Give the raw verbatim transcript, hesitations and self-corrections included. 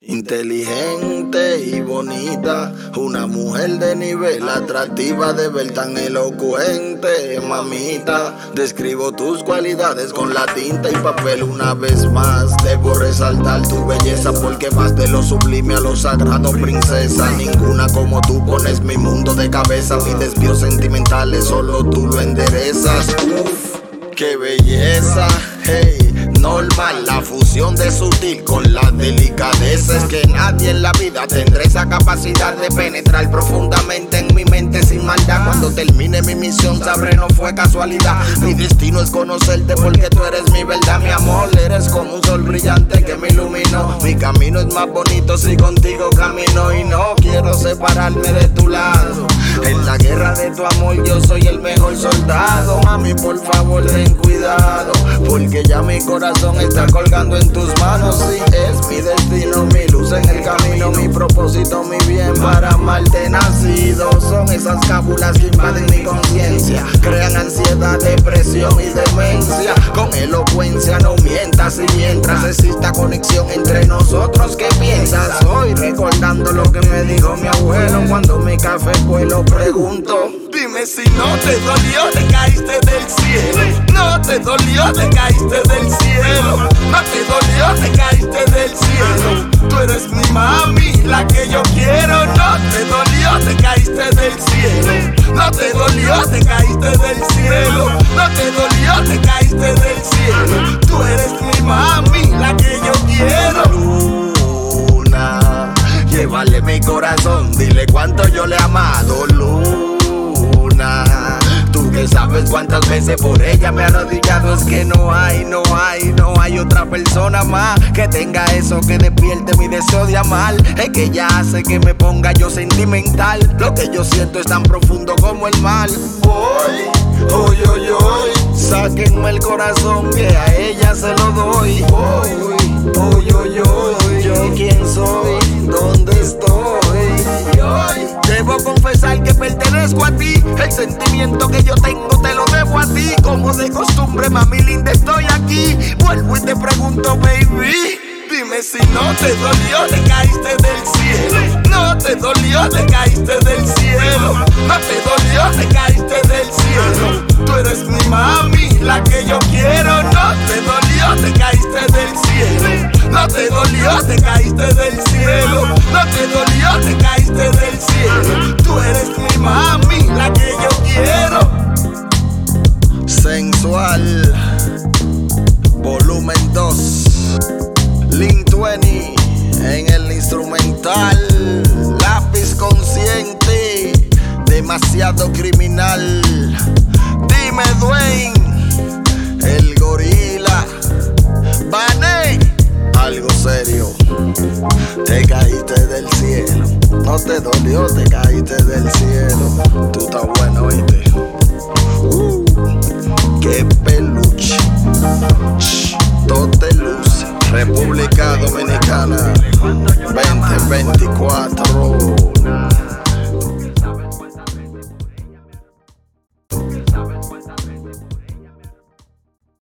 Inteligente y bonita, una mujer de nivel, atractiva de ver, tan elocuente, mamita. Describo tus cualidades con la tinta y papel una vez más. Debo resaltar tu belleza porque vas de lo sublime a lo sagrado, princesa. Ninguna como tú pones mi mundo de cabeza. Mis desvíos sentimentales solo tú lo enderezas. Uf, qué belleza, hey. Normal, la fusión de sutil con la delicadeza. Es que nadie en la vida tendrá esa capacidad de penetrar profundamente en mi mente sin maldad. Cuando termine mi misión sabré no fue casualidad. Mi destino es conocerte porque tú eres mi verdad, mi amor. Eres como un sol brillante que me iluminó. Mi camino es más bonito si contigo camino y no quiero separarme de tu lado. En la guerra de tu amor yo soy el mejor soldado. Mami, por favor ten cuidado, porque ya mi corazón está colgando en tus manos. Sí, es mi destino, mi luz en el camino, mi propósito, mi bien, para amarte nacido. Son esas cábulas que invaden mi conciencia, crean ansiedad, depresión y demencia. Con elocuencia no mientas, y mientras exista conexión entre nosotros, ¿qué piensas? Hoy recordando lo que me dijo mi abuelo cuando mi café pues lo pregunto. Dime si no te dolió, te caíste del cielo. No te dolió, te caíste del cielo. No te dolió, te caíste del cielo. Tú eres mi mami, la que yo quiero. No te dolió, te caíste del cielo. No te dolió, te caíste del cielo. No te dolió, te caíste del cielo. Tú eres mi mami, la que yo quiero. Luna, llévale mi corazón, dile cuánto yo le he amado. Luna, tú que sabes cuántas veces por ella me he arrodillado. Es que no hay, no hay, no hay otra persona más que tenga eso que despierte mi deseo de amar. Es que ella hace que me ponga yo sentimental. Lo que yo siento es tan profundo como el mar. Hoy, hoy, hoy, hoy, sáquenme el corazón que a ella se lo doy. Hoy, hoy, hoy, hoy, yo quién soy, dónde estoy. Hoy debo confesar que pertenezco a ti. El sentimiento que yo tengo te lo debo a ti. Como de costumbre, mami linda, estoy aquí. Vuelvo y te pregunto, baby, dime si no te dolió, te caíste del cielo. No te dolió, te caíste del cielo. No te dolió, te caíste del cielo. Tú eres mi mami, la que yo quiero. No te dolió, te caíste del cielo. No te dolió, te caíste del cielo. No te dolió, te caíste del cielo. Tú eres mi mami, la que yo quiero. Sensual, volumen dos. Link veinte en el instrumental. Lápiz consciente, demasiado criminal. Dime Dwayne, el gorila. Bané, algo serio. Te caíste del cielo. No te dolió, te caíste del cielo. Tú estás bueno, ¿oíste? Uh, qué peluche. Shh, todo te luce. República Dominicana veinte veinticuatro.